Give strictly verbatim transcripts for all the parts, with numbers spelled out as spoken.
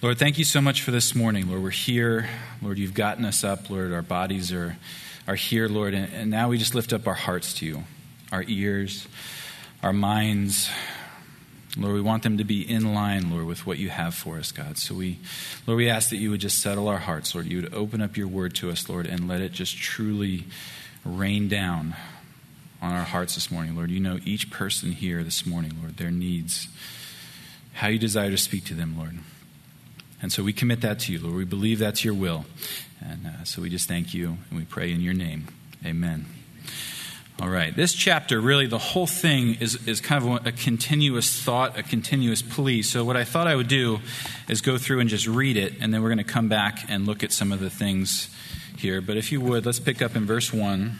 Lord, thank you so much for this morning. Lord, we're here. Lord, you've gotten us up. Lord, our bodies are, are here, Lord. And, and now we just lift up our hearts to you, our ears, our minds. Lord, we want them to be in line, Lord, with what you have for us, God. So we, Lord, we ask that you would just settle our hearts, Lord. You would open up your word to us, Lord, and let it just truly rain down on our hearts this morning, Lord. You know each person here this morning, Lord, their needs, how you desire to speak to them, Lord. And so we commit that to you, Lord. We believe that's your will. And uh, so we just thank you, and we pray in your name. Amen. All right. This chapter, really, the whole thing is, is kind of a continuous thought, a continuous plea. So what I thought I would do is go through and just read it, and then we're going to come back and look at some of the things here. But if you would, let's pick up in verse one.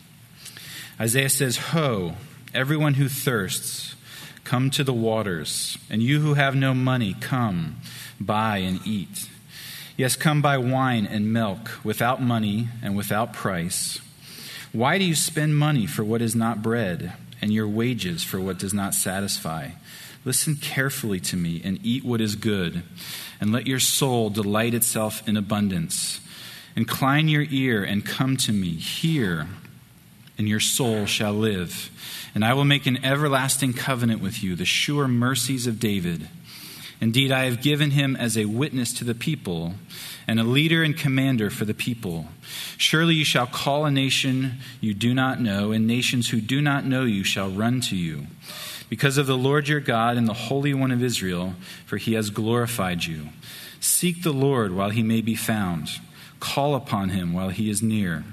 Isaiah says, "Ho, everyone who thirsts, come to the waters, and you who have no money, come, buy and eat. Yes, come buy wine and milk without money and without price. Why do you spend money for what is not bread, and your wages for what does not satisfy? Listen carefully to me and eat what is good, and let your soul delight itself in abundance. Incline your ear and come to me. Hear, and your soul shall live. And I will make an everlasting covenant with you, the sure mercies of David. Indeed, I have given him as a witness to the people, and a leader and commander for the people. Surely you shall call a nation you do not know, and nations who do not know you shall run to you. Because of the Lord your God and the Holy One of Israel, for he has glorified you. Seek the Lord while he may be found. Call upon him while he is near.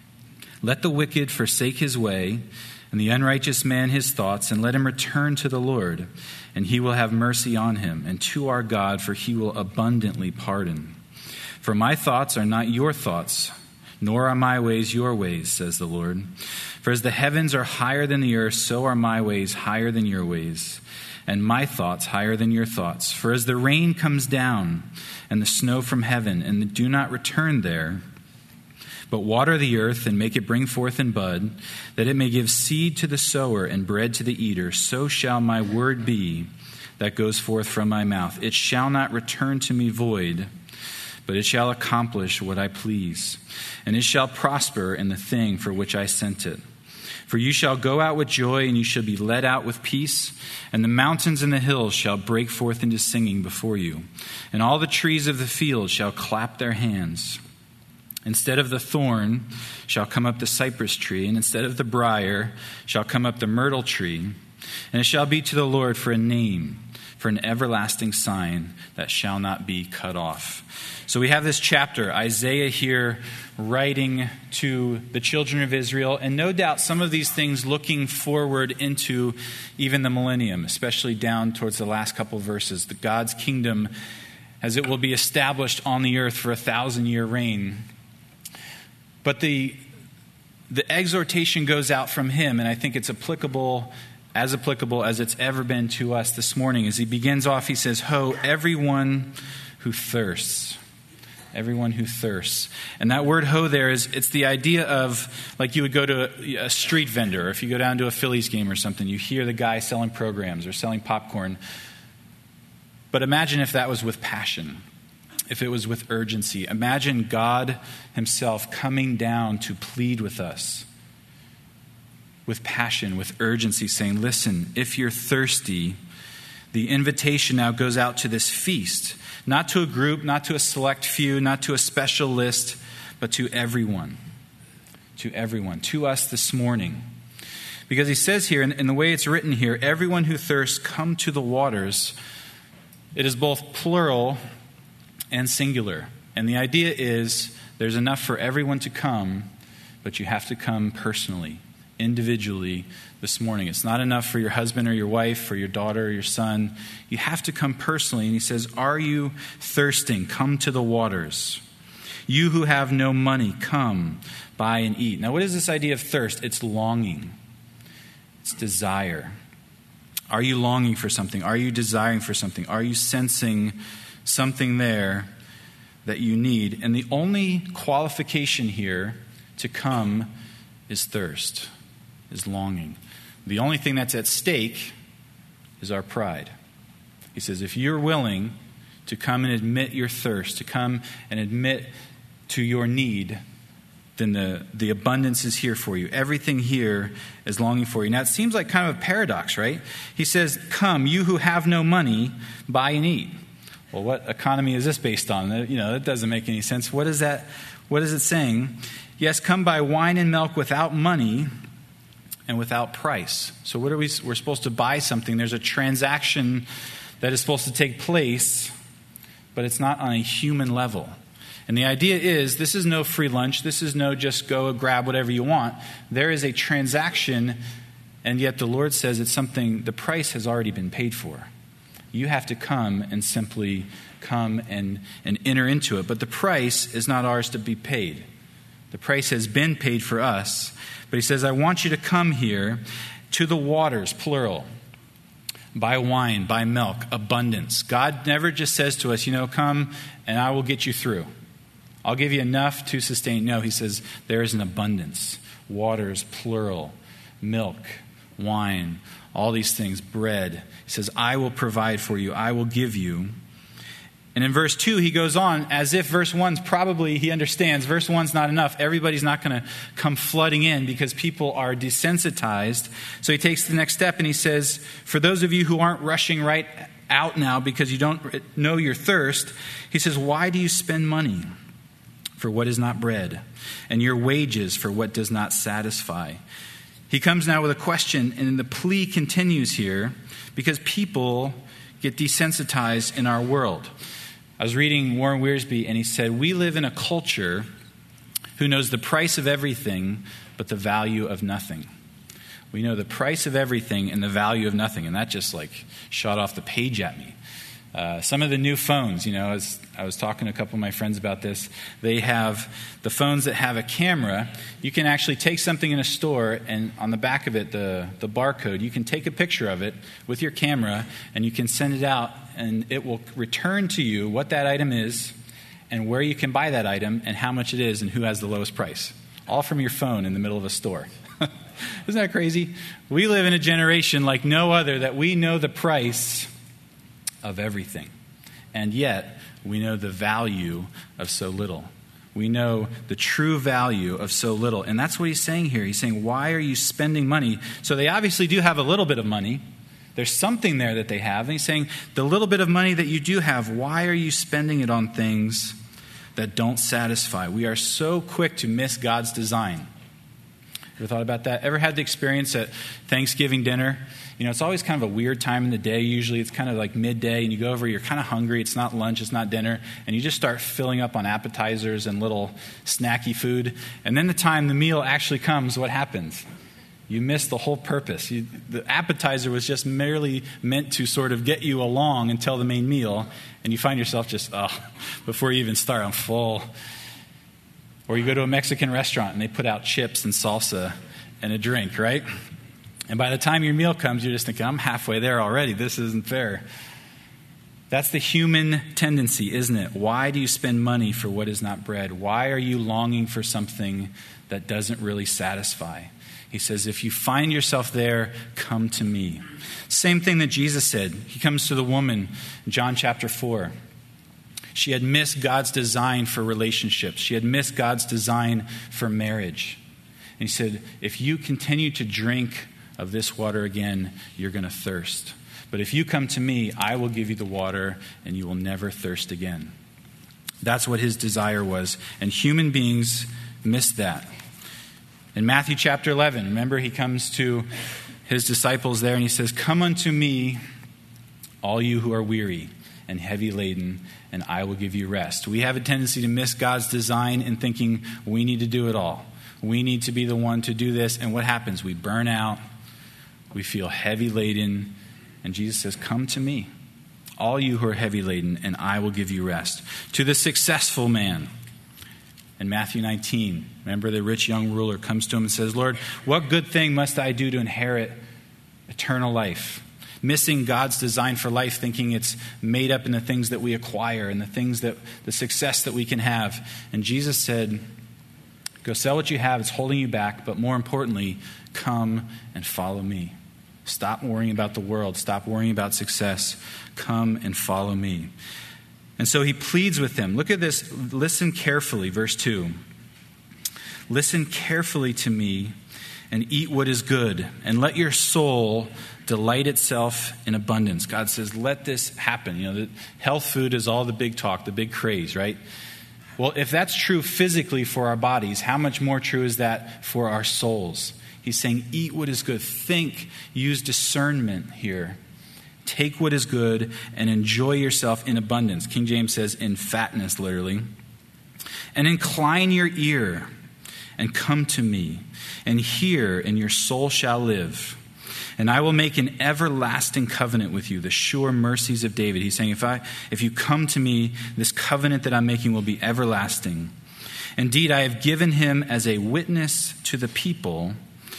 Let the wicked forsake his way, and the unrighteous man his thoughts, and let him return to the Lord, and he will have mercy on him, and to our God, for he will abundantly pardon. For my thoughts are not your thoughts, nor are my ways your ways, says the Lord. For as the heavens are higher than the earth, so are my ways higher than your ways, and my thoughts higher than your thoughts. For as the rain comes down and the snow from heaven, and do not return there, but water the earth and make it bring forth and bud, that it may give seed to the sower and bread to the eater, so shall my word be that goes forth from my mouth. It shall not return to me void, but it shall accomplish what I please, and it shall prosper in the thing for which I sent it. For you shall go out with joy, and you shall be led out with peace, and the mountains and the hills shall break forth into singing before you, and all the trees of the field shall clap their hands. Instead of the thorn shall come up the cypress tree, and instead of the briar shall come up the myrtle tree. And it shall be to the Lord for a name, for an everlasting sign that shall not be cut off." So we have this chapter, Isaiah here writing to the children of Israel, and no doubt some of these things looking forward into even the millennium, especially down towards the last couple of verses, the God's kingdom as it will be established on the earth for a thousand-year reign. But the the exhortation goes out from him, and I think it's applicable, as applicable as it's ever been to us this morning. As he begins off, he says, "Ho, everyone who thirsts." Everyone who thirsts. And that word "ho" there is, it's the idea of, like you would go to a, a street vendor, or if you go down to a Phillies game or something, you hear the guy selling programs or selling popcorn. But imagine if that was with passion. If it was with urgency. Imagine God himself coming down to plead with us with passion, with urgency, saying, listen, if you're thirsty, the invitation now goes out to this feast, not to a group, not to a select few, not to a special list, but to everyone, to everyone, to us this morning. Because he says here, in, in the way it's written here, everyone who thirsts, come to the waters. It is both plural and singular. And the idea is there's enough for everyone to come, but you have to come personally, individually this morning. It's not enough for your husband or your wife or your daughter or your son. You have to come personally. And he says, are you thirsting? Come to the waters. You who have no money, come, buy and eat. Now, what is this idea of thirst? It's longing. It's desire. Are you longing for something? Are you desiring for something? Are you sensing something there that you need? And the only qualification here to come is thirst, is longing. The only thing that's at stake is our pride. He says, if you're willing to come and admit your thirst, to come and admit to your need, then the, the abundance is here for you. Everything here is longing for you. Now, it seems like kind of a paradox, right? He says, come, you who have no money, buy and eat. Well, what economy is this based on? You know, that doesn't make any sense. What is that? What is it saying? Yes, come buy wine and milk without money and without price. So what are we? We're supposed to buy something. There's a transaction that is supposed to take place, but it's not on a human level. And the idea is, this is no free lunch. This is no just go grab whatever you want. There is a transaction, and yet the Lord says it's something, the price has already been paid for. You have to come and simply come and, and enter into it. But the price is not ours to be paid. The price has been paid for us. But he says, I want you to come here to the waters, plural. Buy wine, buy milk, abundance. God never just says to us, you know, come and I will get you through. I'll give you enough to sustain. No, he says there is an abundance. Waters, plural. Milk, wine, all these things, bread. He says, I will provide for you. I will give you. And in verse two, he goes on as if verse one's probably, he understands, verse one's not enough. Everybody's not going to come flooding in because people are desensitized. So he takes the next step and he says, for those of you who aren't rushing right out now because you don't know your thirst, he says, why do you spend money for what is not bread, and your wages for what does not satisfy? He comes now with a question, and the plea continues here because people get desensitized in our world. I was reading Warren Wiersbe, and he said, we live in a culture who knows the price of everything but the value of nothing. We know the price of everything and the value of nothing, and that just like shot off the page at me. Uh, some of the new phones, you know, as I was talking to a couple of my friends about this, they have the phones that have a camera. You can actually take something in a store, and on the back of it, the, the barcode, you can take a picture of it with your camera, and you can send it out, and it will return to you what that item is, and where you can buy that item, and how much it is, and who has the lowest price. All from your phone in the middle of a store. Isn't that crazy? We live in a generation like no other that we know the price of everything. And yet, we know the value of so little. We know the true value of so little. And that's what he's saying here. He's saying, why are you spending money? So they obviously do have a little bit of money. There's something there that they have. And he's saying, the little bit of money that you do have, why are you spending it on things that don't satisfy? We are so quick to miss God's design. Ever thought about that? Ever had the experience at Thanksgiving dinner? You know, it's always kind of a weird time in the day. Usually it's kind of like midday, and you go over, you're kind of hungry. It's not lunch, it's not dinner. And you just start filling up on appetizers and little snacky food. And then the time the meal actually comes, what happens? You miss the whole purpose. You, the appetizer was just merely meant to sort of get you along until the main meal. And you find yourself just, oh, before you even start, I'm full. Or you go to a Mexican restaurant and they put out chips and salsa and a drink, right? And by the time your meal comes, you're just thinking, I'm halfway there already. This isn't fair. That's the human tendency, isn't it? Why do you spend money for what is not bread? Why are you longing for something that doesn't really satisfy? He says, if you find yourself there, come to me. Same thing that Jesus said. He comes to the woman in John chapter four. She had missed God's design for relationships. She had missed God's design for marriage. And he said, if you continue to drink of this water again, you're going to thirst. But if you come to me, I will give you the water, and you will never thirst again. That's what his desire was. And human beings missed that. In Matthew chapter eleven, remember, he comes to his disciples there, and he says, come unto me, all you who are weary and heavy laden, and I will give you rest. We have a tendency to miss God's design in thinking we need to do it all. We need to be the one to do this. And what happens? We burn out. We feel heavy laden. And Jesus says, come to me, all you who are heavy laden, and I will give you rest. To the successful man, in Matthew nineteen, remember the rich young ruler comes to him and says, Lord, what good thing must I do to inherit eternal life? Missing God's design for life, thinking it's made up in the things that we acquire and the things that, the success that we can have. And Jesus said, go sell what you have, it's holding you back, but more importantly, come and follow me. Stop worrying about the world. Stop worrying about success. Come and follow me. And so he pleads with them. Look at this. Listen carefully, verse two. Listen carefully to me and eat what is good, and let your soul delight itself in abundance. God says, let this happen. You know, the health food is all the big talk, the big craze, right? Well, if that's true physically for our bodies, how much more true is that for our souls? He's saying, eat what is good. Think, use discernment here. Take what is good and enjoy yourself in abundance. King James says in fatness, literally. And incline your ear and come to me and hear, and your soul shall live. And I will make an everlasting covenant with you, the sure mercies of David. He's saying, if I, if you come to me, this covenant that I'm making will be everlasting. Indeed, I have given him as a witness to the people,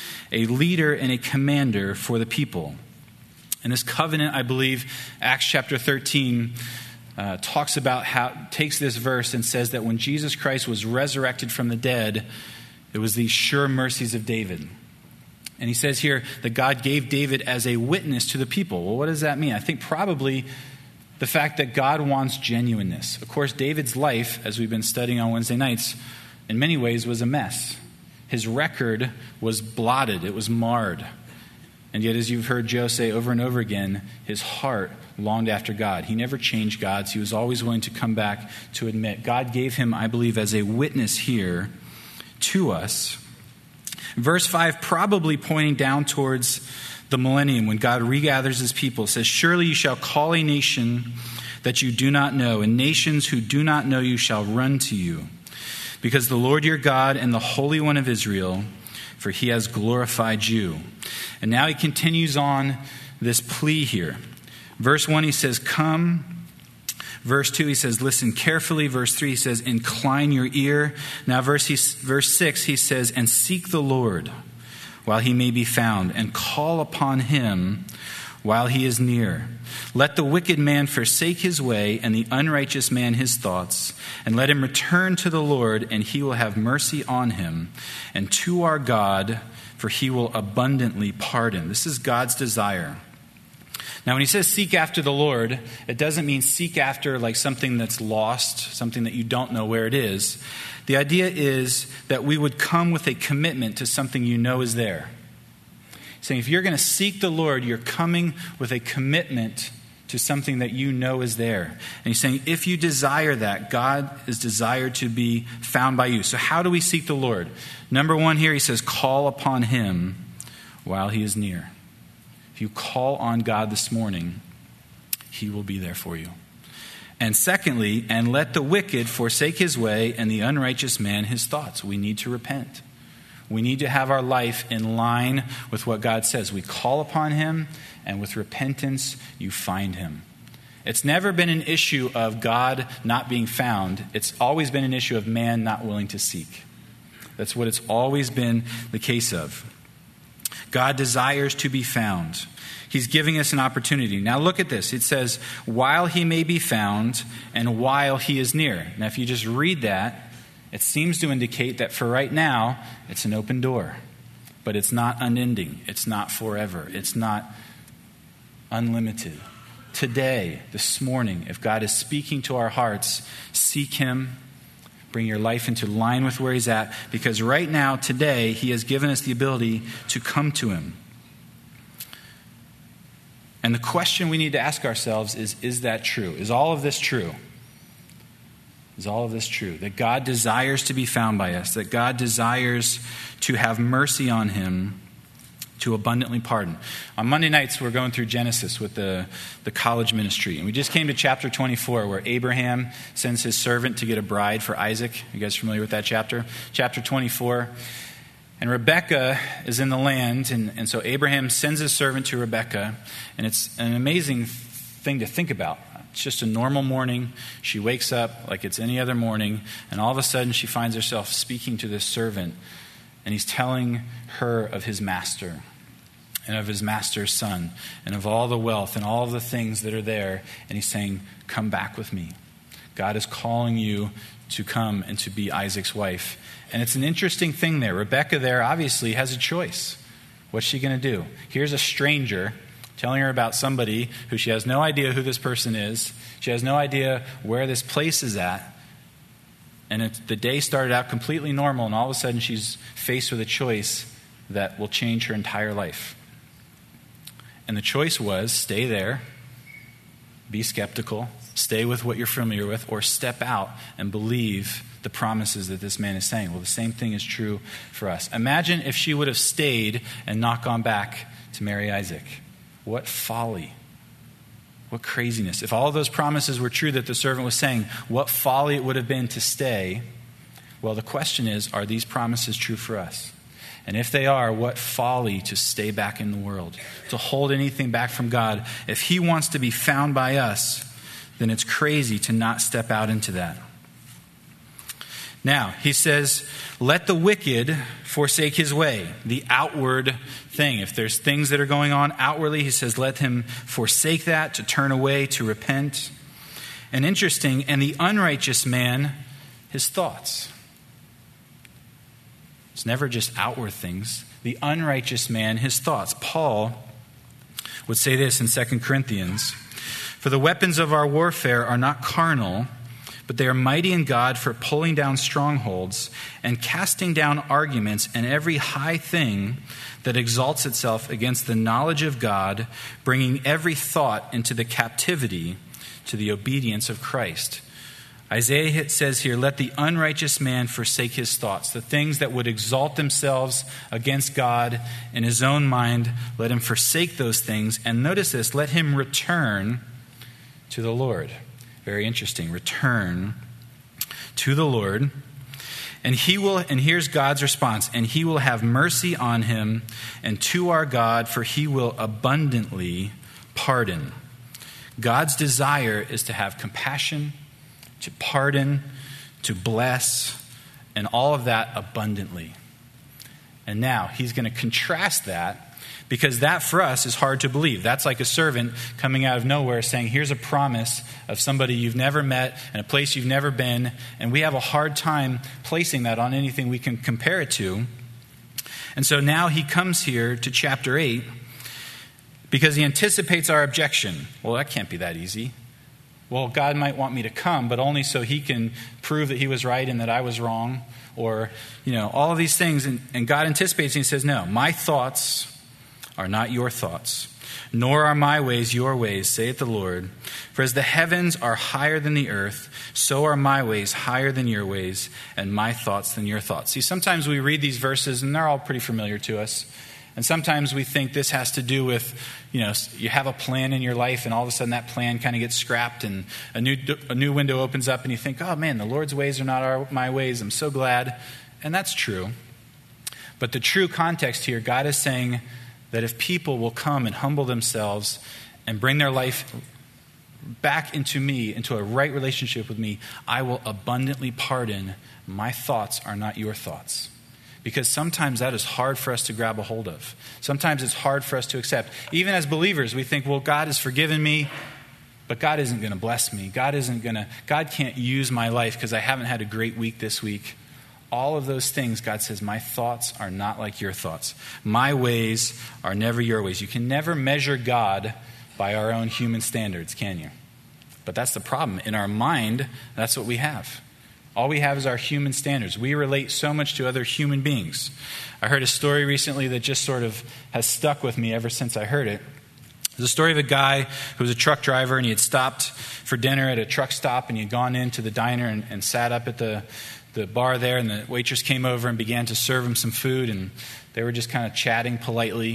a leader and a commander for the people. And this covenant, I believe, Acts chapter thirteen uh, talks about how, takes this verse and says that when Jesus Christ was resurrected from the dead, it was these sure mercies of David. And he says here that God gave David as a witness to the people. Well, what does that mean? I think probably the fact that God wants genuineness. Of course, David's life, as we've been studying on Wednesday nights, in many ways was a mess. His record was blotted. It was marred. And yet, as you've heard Joe say over and over again, his heart longed after God. He never changed God's. He was always willing to come back to admit. God gave him, I believe, as a witness here to us. Verse five, probably pointing down towards the millennium when God regathers his people, says, surely you shall call a nation that you do not know, and nations who do not know you shall run to you. Because the Lord your God and the Holy One of Israel, for he has glorified you. And now he continues on this plea here. Verse one, he says, come. Verse two, he says, listen carefully. Verse three, he says, incline your ear. Now verse, he, verse six, he says, and seek the Lord while he may be found, and call upon him while he is near. Let the wicked man forsake his way, and the unrighteous man his thoughts, and let him return to the Lord, and he will have mercy on him, and to our God, for he will abundantly pardon. This is God's desire. Now, when he says seek after the Lord, it doesn't mean seek after like something that's lost, something that you don't know where it is. The idea is that we would come with a commitment to something you know is there. Saying if you're going to seek the Lord, you're coming with a commitment to something that you know is there. And he's saying if you desire that, God is desired to be found by you. So how do we seek the Lord? Number one here, he says, call upon him while he is near. If you call on God this morning, he will be there for you. And secondly, and let the wicked forsake his way, and the unrighteous man his thoughts. We need to repent. We need to have our life in line with what God says. We call upon him, and with repentance, you find him. It's never been an issue of God not being found. It's always been an issue of man not willing to seek. That's what it's always been the case of. God desires to be found. He's giving us an opportunity. Now look at this. It says, while he may be found and while he is near. Now if you just read that, it seems to indicate that for right now, it's an open door. But it's not unending. It's not forever. It's not unlimited. Today, this morning, if God is speaking to our hearts, seek him. Bring your life into line with where he's at. Because right now, today, he has given us the ability to come to him. And the question we need to ask ourselves is, is that true? Is all of this true? Is all of this true? That God desires to be found by us. That God desires to have mercy on him, to abundantly pardon. On Monday nights, we're going through Genesis with the, the college ministry. And we just came to chapter twenty-four, where Abraham sends his servant to get a bride for Isaac. You guys familiar with that chapter? Chapter twenty-four. And Rebekah is in the land, and, and so Abraham sends his servant to Rebekah. And it's an amazing thing to think about. It's just a normal morning. She wakes up like it's any other morning, and all of a sudden she finds herself speaking to this servant. And he's telling her of his master and of his master's son and of all the wealth and all of the things that are there. And he's saying, come back with me. God is calling you to come and to be Isaac's wife. And it's an interesting thing there. Rebekah there obviously has a choice. What's she going to do? Here's a stranger telling her about somebody who she has no idea who this person is. She has no idea where this place is at. And it, the day started out completely normal, and all of a sudden she's faced with a choice that will change her entire life. And the choice was stay there, be skeptical, stay with what you're familiar with, or step out and believe the promises that this man is saying. Well, the same thing is true for us. Imagine if she would have stayed and not gone back to marry Isaac. What folly. What craziness. If all of those promises were true that the servant was saying, what folly it would have been to stay. Well, the question is, are these promises true for us? And if they are, what folly to stay back in the world, to hold anything back from God. If he wants to be found by us, then it's crazy to not step out into that. Now, he says, let the wicked forsake his way, the outward thing. If there's things that are going on outwardly, he says, let him forsake that, to turn away, to repent. And interesting, and the unrighteous man, his thoughts. It's never just outward things. The unrighteous man, his thoughts. Paul would say this in Second Corinthians, for the weapons of our warfare are not carnal, but they are mighty in God for pulling down strongholds and casting down arguments and every high thing that exalts itself against the knowledge of God, bringing every thought into the captivity to the obedience of Christ. Isaiah says here, let the unrighteous man forsake his thoughts. The things that would exalt themselves against God in his own mind, let him forsake those things. And notice this, let him return to the Lord. Very interesting. Return to the Lord. And he will, and here's God's response, and he will have mercy on him and to our God, for he will abundantly pardon. God's desire is to have compassion, to pardon, to bless, and all of that abundantly. And now he's going to contrast that, because that for us is hard to believe. That's like a servant coming out of nowhere saying, here's a promise of somebody you've never met and a place you've never been. And we have a hard time placing that on anything we can compare it to. And so now he comes here to chapter eight because he anticipates our objection. Well, that can't be that easy. Well, God might want me to come, but only so he can prove that he was right and that I was wrong. Or, you know, all of these things. And, and God anticipates and he says, no, my thoughts are not your thoughts, nor are my ways your ways, saith the Lord. For as the heavens are higher than the earth, so are my ways higher than your ways, and my thoughts than your thoughts. See, sometimes we read these verses, and they're all pretty familiar to us. And sometimes we think this has to do with, you know, you have a plan in your life, and all of a sudden that plan kind of gets scrapped, and a new a new window opens up, and you think, oh man, the Lord's ways are not our, my ways. I'm so glad. And that's true. But the true context here, God is saying that if people will come and humble themselves and bring their life back into me, into a right relationship with me, I will abundantly pardon. My thoughts are not your thoughts. Because sometimes that is hard for us to grab a hold of. Sometimes it's hard for us to accept. Even as believers, we think, well, God has forgiven me, but God isn't going to bless me. God isn't going to, God can't use my life because I haven't had a great week this week. All of those things, God says, my thoughts are not like your thoughts. My ways are never your ways. You can never measure God by our own human standards, can you? But that's the problem. In our mind, that's what we have. All we have is our human standards. We relate so much to other human beings. I heard a story recently that just sort of has stuck with me ever since I heard it. It was a story of a guy who was a truck driver, and he had stopped for dinner at a truck stop, and he had gone into the diner and, and sat up at the, the bar there, and the waitress came over and began to serve him some food, and they were just kind of chatting politely.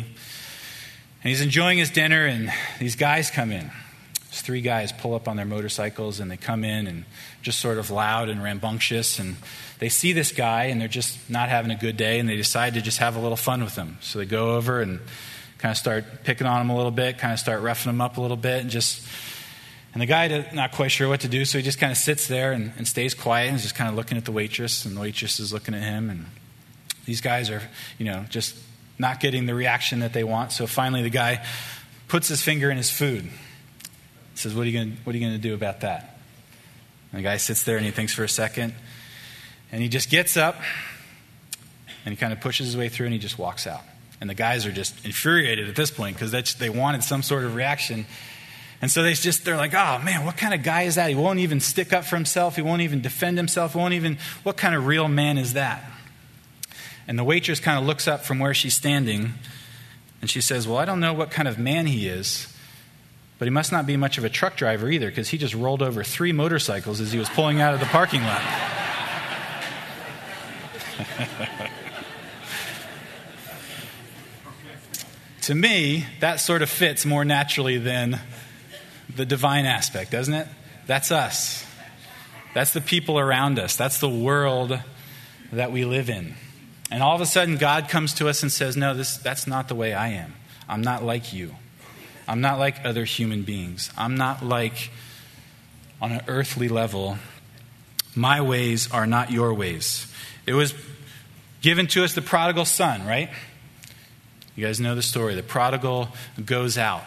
And he's enjoying his dinner, and these guys come in. These three guys pull up on their motorcycles, and they come in and just sort of loud and rambunctious, and they see this guy, and they're just not having a good day, and they decide to just have a little fun with him. So they go over and kind of start picking on him a little bit, kind of start roughing him up a little bit, and just, and the guy not quite sure what to do, so he just kind of sits there and, and stays quiet and is just kind of looking at the waitress, and the waitress is looking at him, and these guys are, you know, just not getting the reaction that they want. So finally the guy puts his finger in his food. He says, what are you going to, what are you going to do about that? And the guy sits there and he thinks for a second, and he just gets up and he kind of pushes his way through and he just walks out. And the guys are just infuriated at this point because they wanted some sort of reaction. And so they just, they're like, oh man, what kind of guy is that? He won't even stick up for himself. He won't even defend himself. He won't even, what kind of real man is that? And the waitress kind of looks up from where she's standing and she says, well, I don't know what kind of man he is, but he must not be much of a truck driver either because he just rolled over three motorcycles as he was pulling out of the parking lot. To me, that sort of fits more naturally than the divine aspect, doesn't it? That's us. That's the people around us. That's the world that we live in. And all of a sudden, God comes to us and says, no, this, that's not the way I am. I'm not like you. I'm not like other human beings. I'm not like, on an earthly level, my ways are not your ways. It was given to us the prodigal son, right? You guys know the story. The prodigal goes out,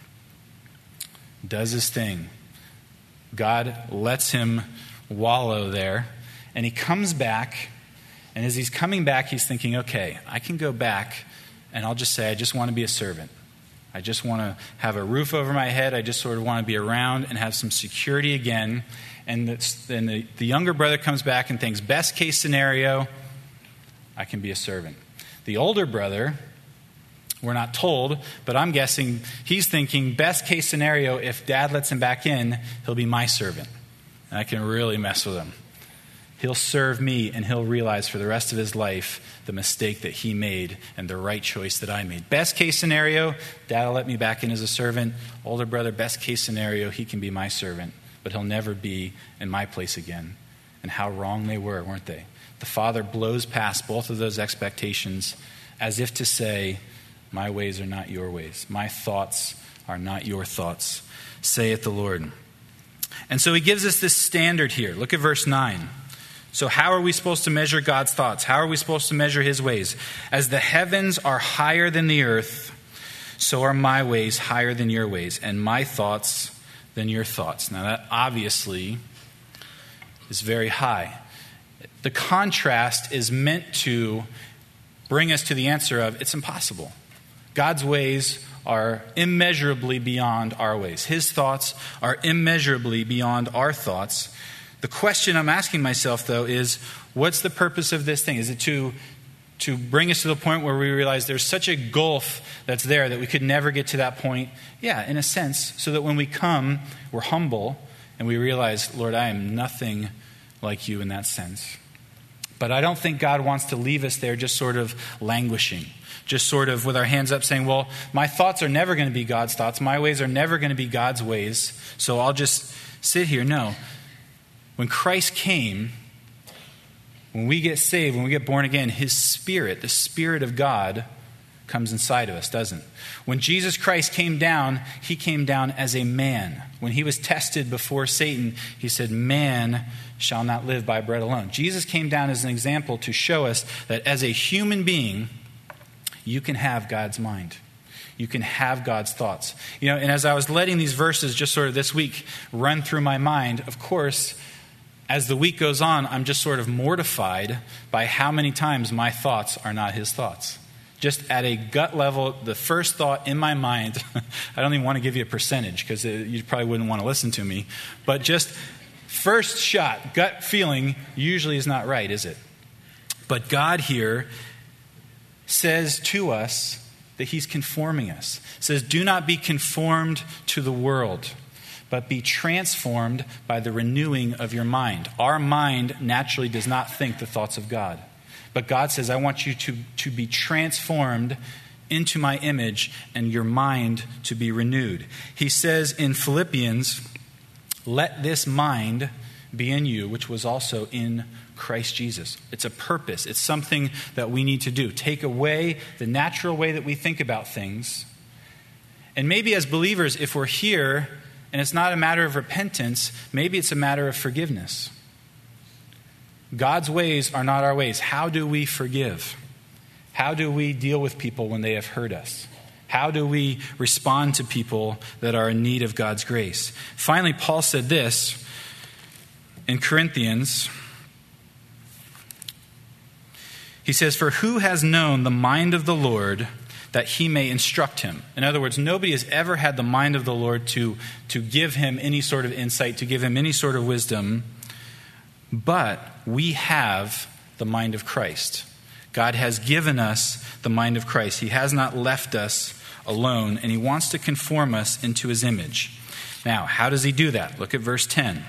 does his thing. God lets him wallow there, and he comes back, and as he's coming back, he's thinking, okay, I can go back, and I'll just say, I just want to be a servant. I just want to have a roof over my head. I just sort of want to be around and have some security again. And then the, the younger brother comes back and thinks, best case scenario, I can be a servant. The older brother, we're not told, but I'm guessing he's thinking, best case scenario, if dad lets him back in, he'll be my servant. And I can really mess with him. He'll serve me, and he'll realize for the rest of his life the mistake that he made and the right choice that I made. Best case scenario, dad will let me back in as a servant. Older brother, best case scenario, he can be my servant, but he'll never be in my place again. And how wrong they were, weren't they? The father blows past both of those expectations as if to say, my ways are not your ways. My thoughts are not your thoughts, saith the Lord. And so he gives us this standard here. Look at verse nine. So how are we supposed to measure God's thoughts? How are we supposed to measure his ways? As the heavens are higher than the earth, so are my ways higher than your ways, and my thoughts than your thoughts. Now that obviously is very high. The contrast is meant to bring us to the answer of it's impossible. God's ways are immeasurably beyond our ways. His thoughts are immeasurably beyond our thoughts. The question I'm asking myself, though, is what's the purpose of this thing? Is it to, to bring us to the point where we realize there's such a gulf that's there that we could never get to that point? Yeah, in a sense, so that when we come, we're humble and we realize, Lord, I am nothing like you in that sense. But I don't think God wants to leave us there just sort of languishing. Just sort of with our hands up saying, well, my thoughts are never going to be God's thoughts. My ways are never going to be God's ways. So I'll just sit here. No. When Christ came, when we get saved, when we get born again, his Spirit, the Spirit of God, comes inside of us, doesn't it? When Jesus Christ came down, he came down as a man. When he was tested before Satan, he said, man shall not live by bread alone. Jesus came down as an example to show us that as a human being, you can have God's mind. You can have God's thoughts. You know, and as I was letting these verses just sort of this week run through my mind, of course, as the week goes on, I'm just sort of mortified by how many times my thoughts are not his thoughts. Just at a gut level, the first thought in my mind, I don't even want to give you a percentage because you probably wouldn't want to listen to me, but just first shot, gut feeling usually is not right, is it? But God here says to us that he's conforming us. Says, do not be conformed to the world, but be transformed by the renewing of your mind. Our mind naturally does not think the thoughts of God. But God says, I want you to, to be transformed into my image and your mind to be renewed. He says in Philippians, let this mind be in you, which was also in Christ Jesus. It's a purpose. It's something that we need to do. Take away the natural way that we think about things. And maybe as believers, if we're here and it's not a matter of repentance, maybe it's a matter of forgiveness. God's ways are not our ways. How do we forgive? How do we deal with people when they have hurt us? How do we respond to people that are in need of God's grace? Finally, Paul said this in Corinthians. He says, for who has known the mind of the Lord that he may instruct him. In other words, nobody has ever had the mind of the Lord to, to give him any sort of insight, to give him any sort of wisdom, but we have the mind of Christ. God has given us the mind of Christ. He has not left us alone, and he wants to conform us into his image. Now, how does he do that? Look at verse ten.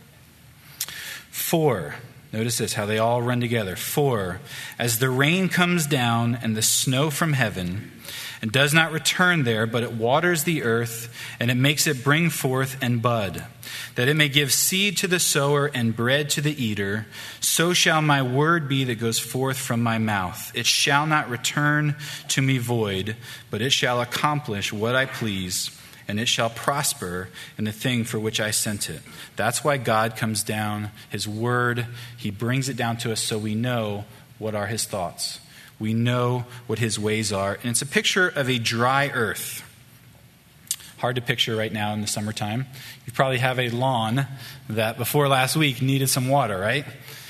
For, notice this, how they all run together. For, as the rain comes down and the snow from heaven, and does not return there, but it waters the earth, and it makes it bring forth and bud, that it may give seed to the sower and bread to the eater, so shall my word be that goes forth from my mouth. It shall not return to me void, but it shall accomplish what I please, and it shall prosper in the thing for which I sent it. That's why God comes down, his word, he brings it down to us so we know what are his thoughts. We know what his ways are. And it's a picture of a dry earth. Hard to picture right now in the summertime. You probably have a lawn that before last week needed some water, right?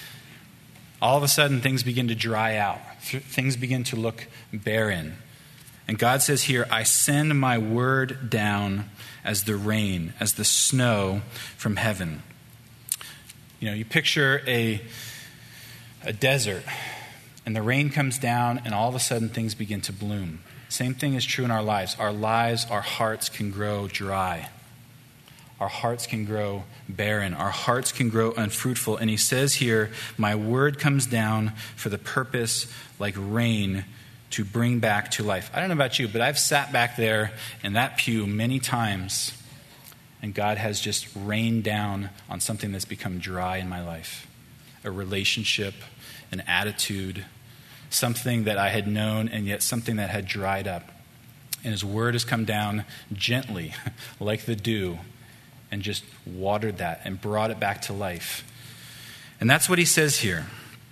All of a sudden things begin to dry out. Things begin to look barren. And God says here, I send my word down as the rain, as the snow from heaven. You know, you picture a, a desert, and the rain comes down, and all of a sudden things begin to bloom. Same thing is true in our lives. Our lives, our hearts can grow dry. Our hearts can grow barren. Our hearts can grow unfruitful. And he says here, my word comes down for the purpose, like rain, to bring back to life. I don't know about you, but I've sat back there in that pew many times, and God has just rained down on something that's become dry in my life. A relationship, an attitude, something that I had known, and yet something that had dried up. And his word has come down gently, like the dew, and just watered that and brought it back to life. And that's what he says here.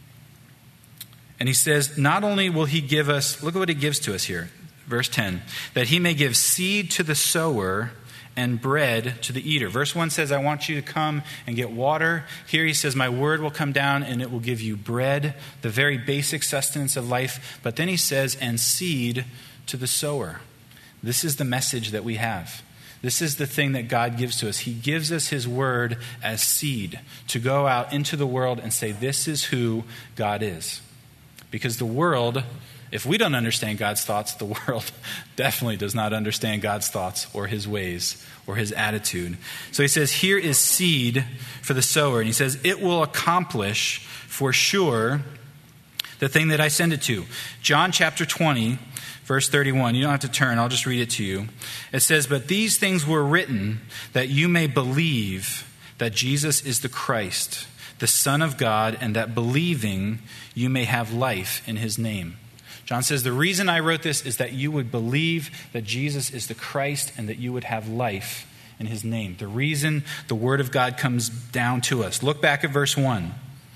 And he says, not only will he give us, look at what he gives to us here, verse ten, that he may give seed to the sower and bread to the eater. Verse one says, I want you to come and get water. Here he says, my word will come down and it will give you bread, the very basic sustenance of life. But then he says, and seed to the sower. This is the message that we have. This is the thing that God gives to us. He gives us his word as seed to go out into the world and say, this is who God is. Because the world, if we don't understand God's thoughts, the world definitely does not understand God's thoughts or his ways or his attitude. So he says, here is seed for the sower. And he says, it will accomplish for sure the thing that I send it to. John chapter twenty, verse thirty-one. You don't have to turn. I'll just read it to you. It says, but these things were written that you may believe that Jesus is the Christ, the Son of God, and that believing you may have life in his name. John says, the reason I wrote this is that you would believe that Jesus is the Christ and that you would have life in his name. The reason the word of God comes down to us. Look back at verse one.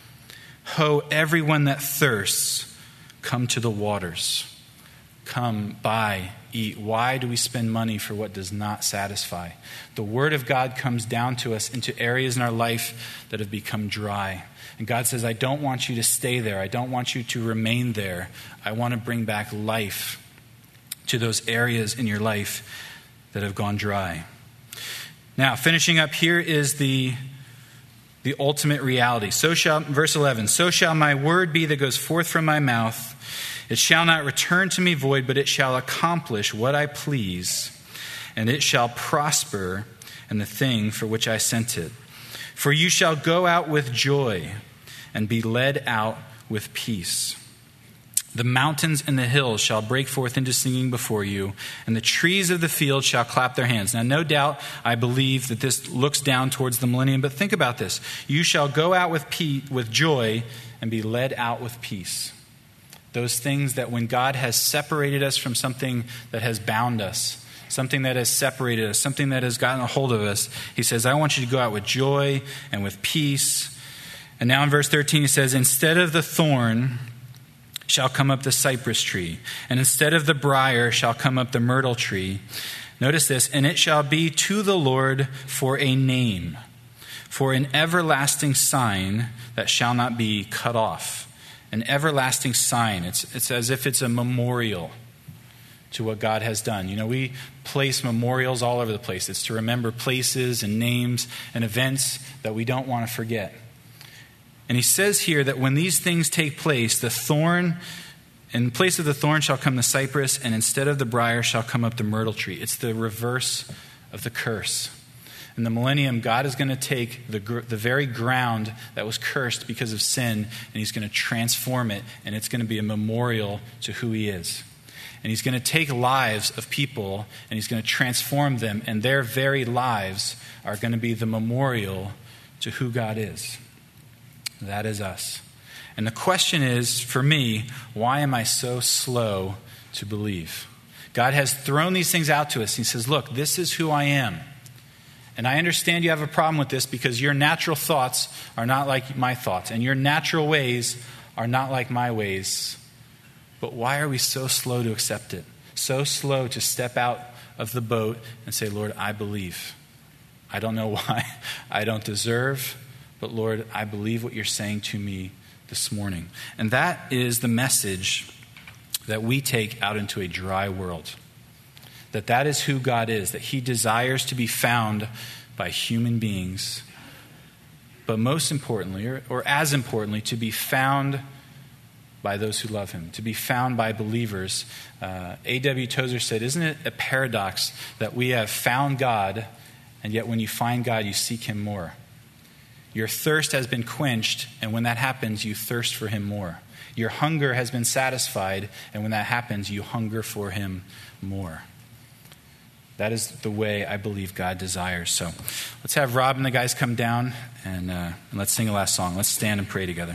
Ho, everyone that thirsts, come to the waters. Come, buy, eat. Why do we spend money for what does not satisfy? The word of God comes down to us into areas in our life that have become dry. And God says, I don't want you to stay there. I don't want you to remain there. I want to bring back life to those areas in your life that have gone dry. Now, finishing up, here is the, the ultimate reality. So shall, verse eleven, so shall my word be that goes forth from my mouth. It shall not return to me void, but it shall accomplish what I please, and it shall prosper in the thing for which I sent it. For you shall go out with joy and be led out with peace. The mountains and the hills shall break forth into singing before you, and the trees of the field shall clap their hands. Now, no doubt, I believe that this looks down towards the millennium, but think about this. You shall go out with peace, with joy and be led out with peace. Those things that when God has separated us from something that has bound us, something that has separated us, something that has gotten a hold of us, he says, I want you to go out with joy and with peace. And now in verse thirteen, he says, instead of the thorn shall come up the cypress tree, and instead of the briar shall come up the myrtle tree. Notice this, and it shall be to the Lord for a name, for an everlasting sign that shall not be cut off. An everlasting sign. It's, it's as if it's a memorial. to what God has done. You know, we place memorials all over the place. It's to remember places and names and events that we don't want to forget. And he says here that when these things take place, the thorn, in place of the thorn shall come the cypress, and instead of the briar shall come up the myrtle tree. It's the reverse of the curse. In the millennium, God is going to take the, the very ground that was cursed because of sin, and he's going to transform it, and it's going to be a memorial to who he is. And he's going to take lives of people, and he's going to transform them, and their very lives are going to be the memorial to who God is. That is us. And the question is, for me, why am I so slow to believe? God has thrown these things out to us. He says, look, this is who I am. And I understand you have a problem with this because your natural thoughts are not like my thoughts, and your natural ways are not like my ways. But why are we so slow to accept it? So slow to step out of the boat and say, Lord, I believe. I don't know why. I don't deserve. But Lord, I believe what you're saying to me this morning. And that is the message that we take out into a dry world. That that is who God is. That he desires to be found by human beings. But most importantly, or, or as importantly, to be found by those who love him. To be found by believers. Uh, A W Tozer said, isn't it a paradox that we have found God, and yet when you find God, you seek him more? Your thirst has been quenched, and when that happens, you thirst for him more. Your hunger has been satisfied, and when that happens, you hunger for him more. That is the way I believe God desires. So let's have Rob and the guys come down, and, uh, and let's sing a last song. Let's stand and pray together.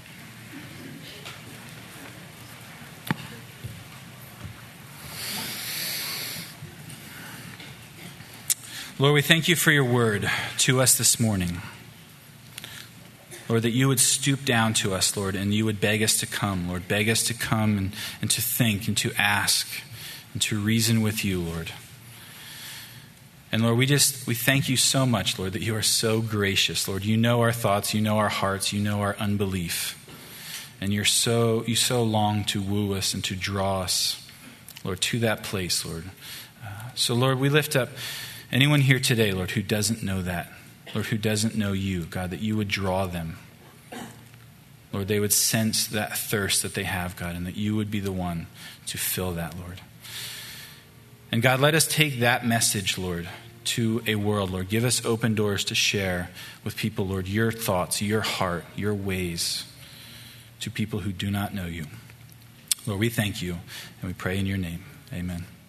Lord, we thank you for your word to us this morning. Lord, that you would stoop down to us, Lord, and you would beg us to come, Lord. Beg us to come and, and to think and to ask and to reason with you, Lord. And Lord, we just, we thank you so much, Lord, that you are so gracious. Lord, you know our thoughts, you know our hearts, you know our unbelief. And you're so, you so long to woo us and to draw us, Lord, to that place, Lord. Uh, so Lord, we lift up anyone here today, Lord, who doesn't know that. Lord, who doesn't know you, God, that you would draw them. Lord, they would sense that thirst that they have, God, and that you would be the one to fill that, Lord. And God, let us take that message, Lord, to a world, Lord. Give us open doors to share with people, Lord, your thoughts, your heart, your ways to people who do not know you. Lord, we thank you, and we pray in your name. Amen.